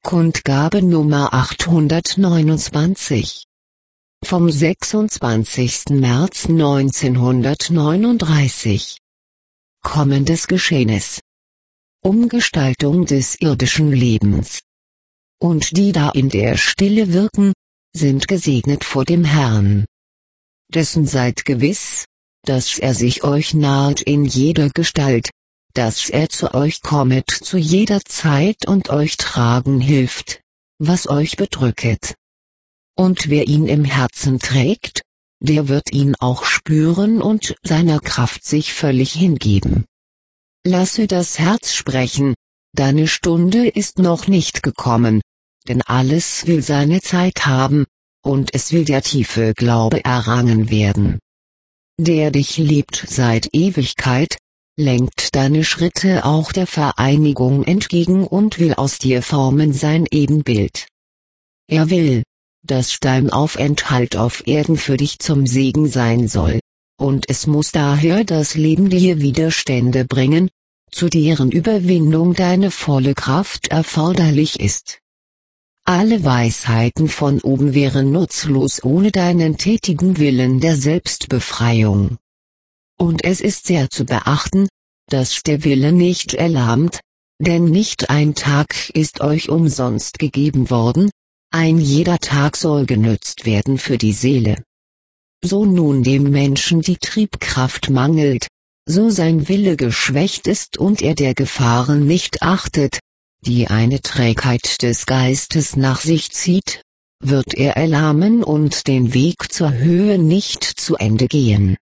Kundgabe Nummer 829. Vom 26. März 1939. Kommendes Geschehnis. Umgestaltung des irdischen Lebens. Und die da in der Stille wirken, sind gesegnet vor dem Herrn. Dessen seid gewiss, dass er sich euch naht in jeder Gestalt, dass er zu euch kommet zu jeder Zeit und euch tragen hilft, was euch bedrücket. Und wer ihn im Herzen trägt, der wird ihn auch spüren und seiner Kraft sich völlig hingeben. Lasse das Herz sprechen, deine Stunde ist noch nicht gekommen, denn alles will seine Zeit haben, und es will der tiefe Glaube errangen werden. Der dich liebt seit Ewigkeit, lenkt deine Schritte auch der Vereinigung entgegen und will aus dir formen sein Ebenbild. Er will, dass dein Aufenthalt auf Erden für dich zum Segen sein soll, und es muss daher das Leben dir Widerstände bringen, zu deren Überwindung deine volle Kraft erforderlich ist. Alle Weisheiten von oben wären nutzlos ohne deinen tätigen Willen der Selbstbefreiung. Und es ist sehr zu beachten, dass der Wille nicht erlahmt, denn nicht ein Tag ist euch umsonst gegeben worden, ein jeder Tag soll genützt werden für die Seele. So nun dem Menschen die Triebkraft mangelt, so sein Wille geschwächt ist und er der Gefahren nicht achtet, die eine Trägheit des Geistes nach sich zieht, wird er erlahmen und den Weg zur Höhe nicht zu Ende gehen.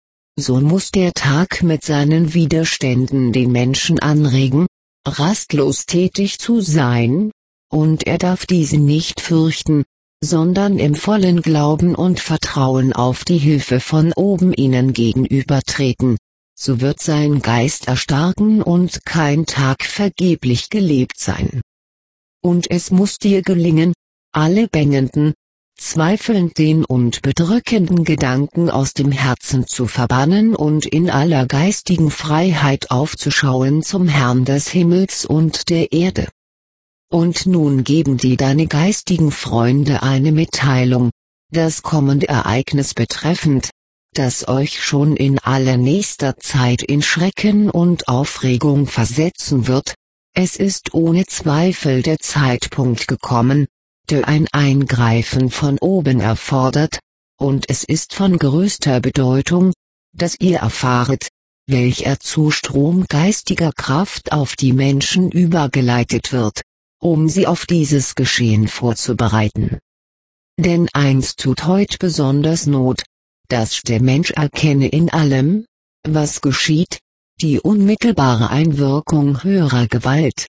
So muss der Tag mit seinen Widerständen den Menschen anregen, rastlos tätig zu sein, und er darf diesen nicht fürchten, sondern im vollen Glauben und Vertrauen auf die Hilfe von oben ihnen gegenübertreten, so wird sein Geist erstarken und kein Tag vergeblich gelebt sein. Und es muss dir gelingen, alle bängenden, zweifelnden und bedrückenden Gedanken aus dem Herzen zu verbannen und in aller geistigen Freiheit aufzuschauen zum Herrn des Himmels und der Erde. Und nun geben dir deine geistigen Freunde eine Mitteilung, das kommende Ereignis betreffend, das euch schon in allernächster Zeit in Schrecken und Aufregung versetzen wird. Es ist ohne Zweifel der Zeitpunkt gekommen, der ein Eingreifen von oben erfordert, und es ist von größter Bedeutung, dass ihr erfahret, welcher Zustrom geistiger Kraft auf die Menschen übergeleitet wird, um sie auf dieses Geschehen vorzubereiten. Denn eins tut heut besonders Not, dass der Mensch erkenne in allem, was geschieht, die unmittelbare Einwirkung höherer Gewalt.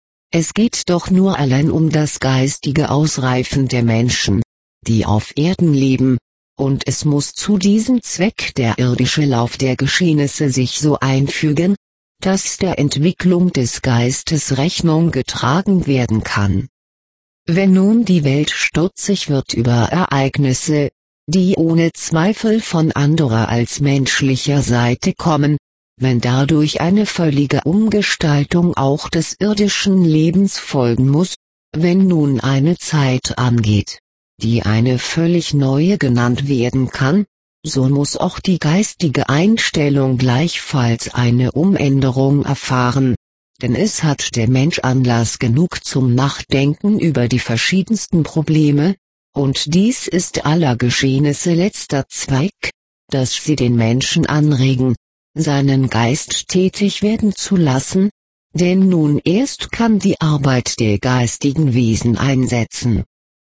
Es geht doch nur allein um das geistige Ausreifen der Menschen, die auf Erden leben, und es muss zu diesem Zweck der irdische Lauf der Geschehnisse sich so einfügen, dass der Entwicklung des Geistes Rechnung getragen werden kann. Wenn nun die Welt stutzig wird über Ereignisse, die ohne Zweifel von anderer als menschlicher Seite kommen, wenn dadurch eine völlige Umgestaltung auch des irdischen Lebens folgen muss, wenn nun eine Zeit angeht, die eine völlig neue genannt werden kann, so muss auch die geistige Einstellung gleichfalls eine Umänderung erfahren, denn es hat der Mensch Anlass genug zum Nachdenken über die verschiedensten Probleme, und dies ist aller Geschehnisse letzter Zweig, dass sie den Menschen anregen, seinen Geist tätig werden zu lassen, denn nun erst kann die Arbeit der geistigen Wesen einsetzen.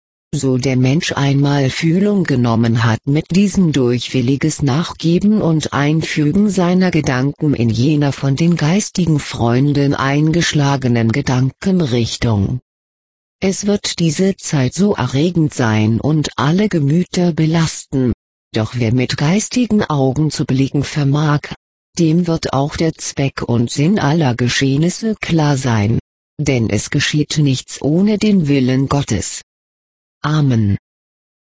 So der Mensch einmal Fühlung genommen hat mit diesem durch williges Nachgeben und Einfügen seiner Gedanken in jener von den geistigen Freunden eingeschlagenen Gedankenrichtung. Es wird diese Zeit so erregend sein und alle Gemüter belasten, doch wer mit geistigen Augen zu blicken vermag, dem wird auch der Zweck und Sinn aller Geschehnisse klar sein, denn es geschieht nichts ohne den Willen Gottes. Amen.